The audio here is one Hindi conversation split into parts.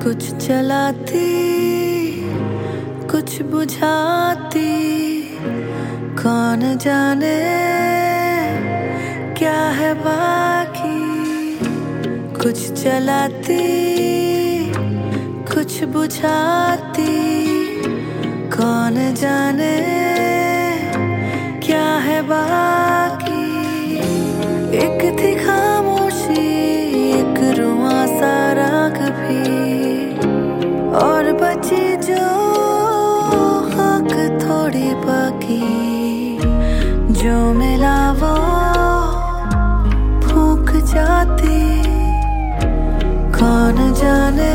कुछ चलाती कुछ बुझाती, कौन जाने क्या है बाकी। कुछ चलाती कुछ बुझाती, कौन जाने क्या है बाकी। एक थी खामोशी, एक रुआं सा राग भी, और बची जो खाक थोड़ी बाकी। जो मिला वो फूंक जाती, कौन जाने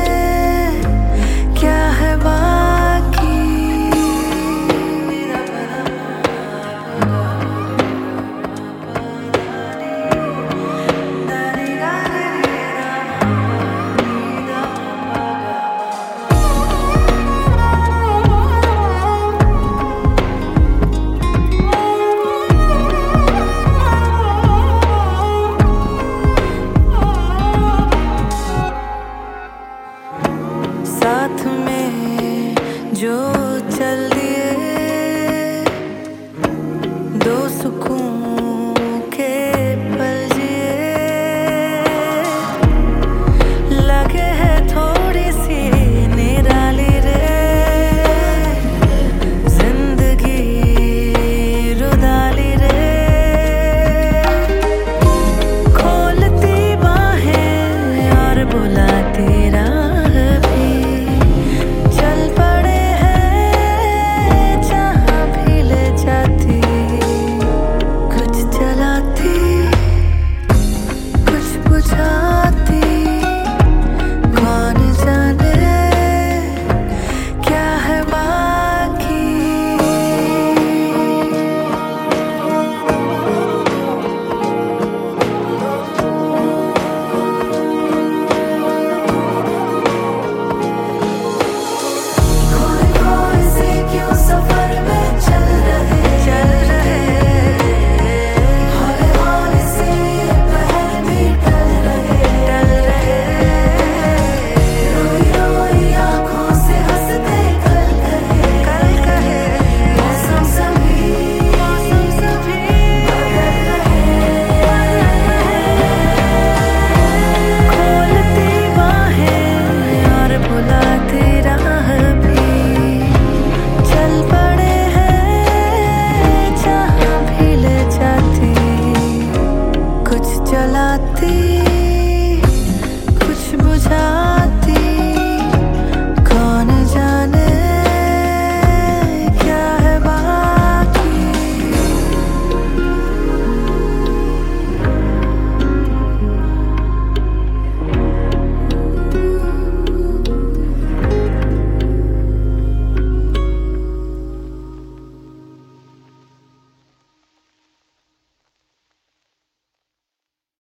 क्या है बाकी। साथ में जो चल दिए दो सुकून